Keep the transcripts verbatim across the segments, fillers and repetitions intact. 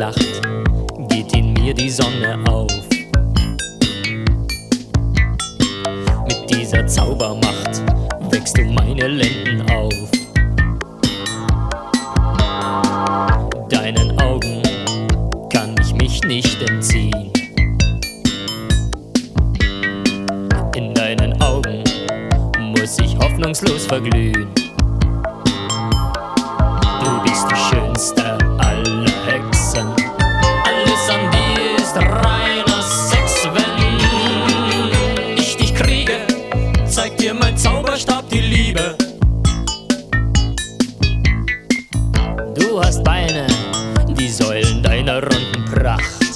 lacht, geht in mir die Sonne auf. Mit dieser Zaubermacht wächst um meine Lenden auf. Deinen Augen kann ich mich nicht entziehen. In deinen Augen muss ich hoffnungslos verglühen. Du bist die schönste aller Hexen. Alles an dir ist reiner Sex. Wenn ich dich kriege, zeigt dir mein Zauberstab die Liebe. Du hast Beine, die Säulen deiner runden Pracht.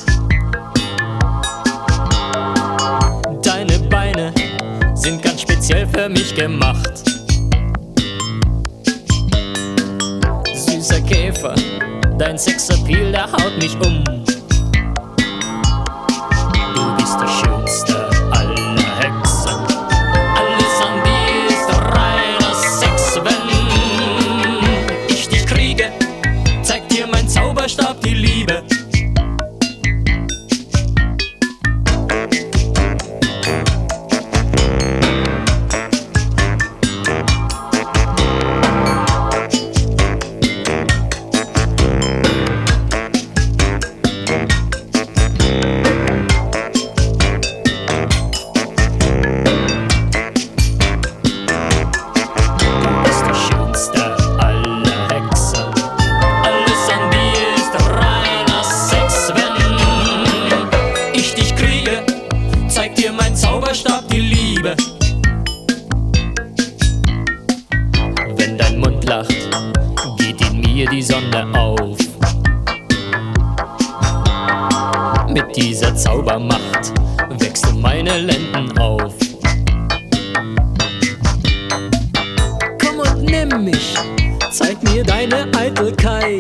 Deine Beine sind ganz speziell für mich gemacht. Süßer Käfer, dein Sexappeal, der haut mich um. Du bist die schönste aller Hexen. Alles an dir ist reiner Sex. Wenn ich dich kriege, zeigt dir mein Zauberstab die Liebe. Zauberstab die Liebe. Wenn dein Mund lacht, geht in mir die Sonne auf. Mit dieser Zaubermacht wächst um meine Lenden auf. Komm und nimm mich, zeig mir deine Eitelkeit.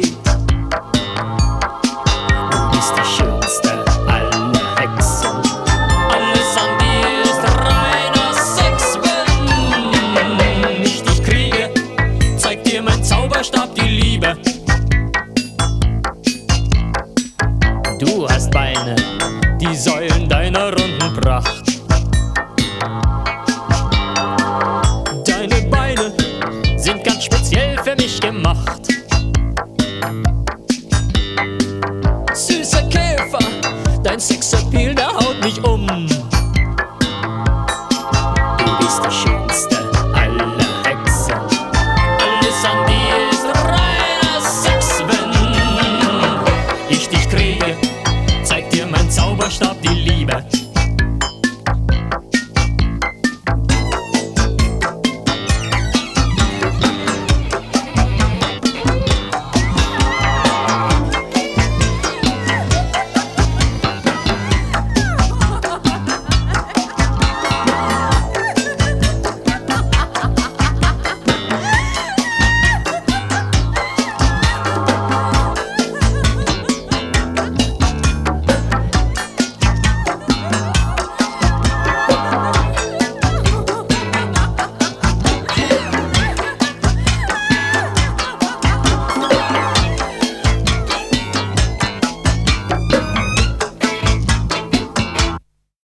Du bist die schönste aller Hexen. Zauberstab die Liebe. Du hast Beine, die Säulen deiner runden Pracht. Deine Beine sind ganz speziell für mich gemacht. Süßer Käfer, dein Sexappeal, der haut mich um. Du bist die schönste